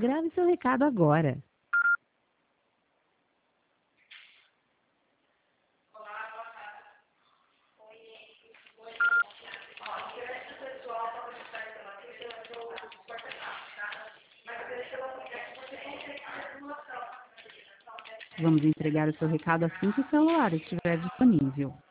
Grave seu recado agora. Vamos entregar o seu recado assim que o celular estiver disponível.